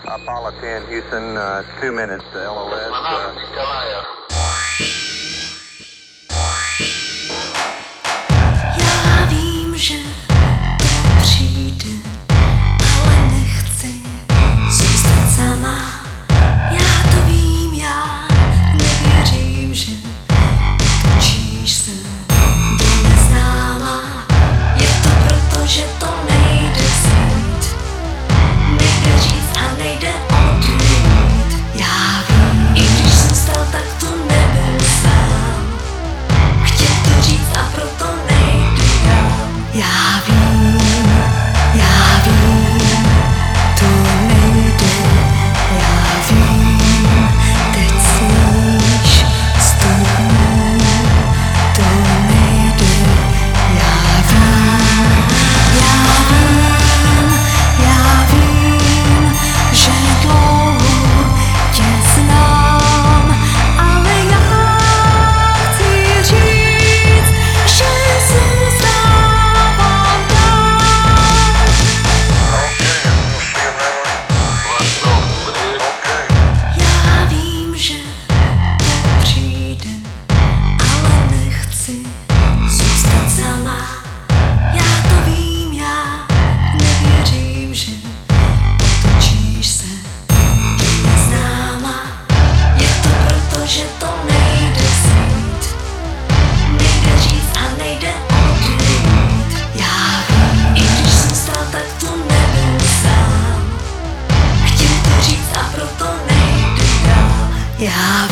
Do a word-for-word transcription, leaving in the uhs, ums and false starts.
Apollo ten, Houston, uh, two minutes, L O S. Uh, Já vím, že to přijde, ale nechci zůstat sama. Já to vím, já nevěřím, že točíš se do neznáma. Je to proto, že to nejde vzít, nejde říct a nejde odejít. Já vím, i když jsem stal, tak to nebyl sám. Chtěl to říct a proto nejde dál. Já vím, já vím, to nejde. Já vím, teď sníš stůl, to nejde. Já vím, já vím, já vím, že dlouho tě znám, ale já chci říct, že zůstávám dál. Já vím, že to přijde, ale nechci zůstat sama. Já to vím, já nevěřím, že otočíš se do neznáma. Je to proto, že to nejde vzít, nejde říct a nejde odejít. Já vím, i když jsem stal, tak to nebyl sám. Chtěl to říct a proto nejde dál. Já